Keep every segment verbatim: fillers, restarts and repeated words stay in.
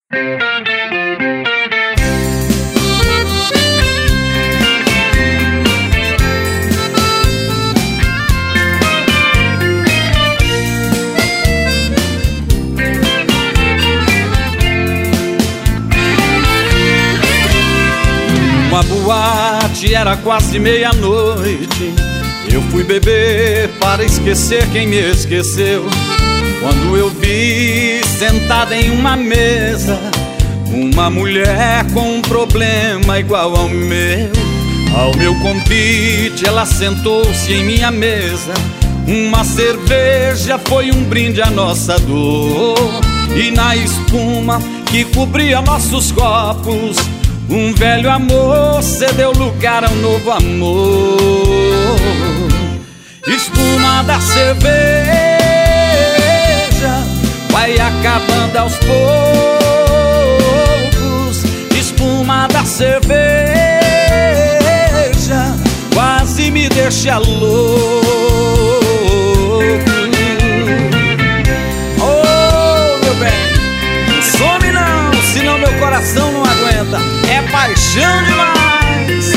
Uma boate, era quase meia-noite. Eu fui beber para esquecer quem me esqueceu. Quando eu vi sentada em uma mesa uma mulher com um problema igual ao meu. Ao meu convite ela sentou-se em minha mesa. Uma cerveja foi um brinde à nossa dor. E na espuma que cobria nossos copos, um velho amor cedeu lugar a um novo amor. Espuma da cerveja vai acabando aos poucos. Espuma da cerveja quase me deixa louco. Oh, meu bem, some não, senão meu coração não aguenta. É paixão demais.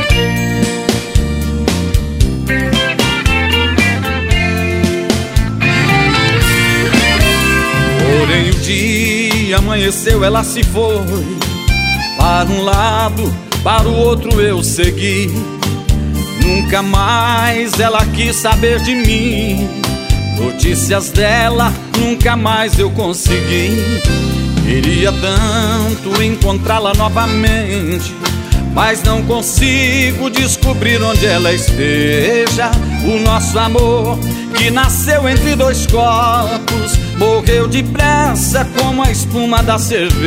Porém o dia amanheceu, ela se foi. Para um lado, para o outro eu segui. Nunca mais ela quis saber de mim. Notícias dela nunca mais eu consegui. Queria tanto encontrá-la novamente, mas não consigo descobrir onde ela esteja. O nosso amor, que nasceu entre dois corpos, morreu depressa como a espuma da cerveja.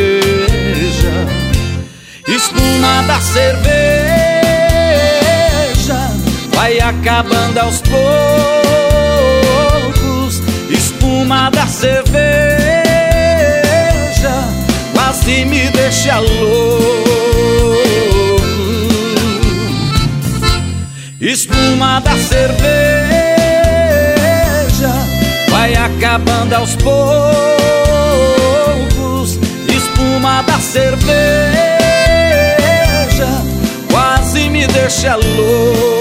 Espuma da cerveja vai acabando aos poucos. Espuma da cerveja quase me deixa louco. Espuma da cerveja vai acabando aos poucos. Espuma da cerveja quase me deixa louco.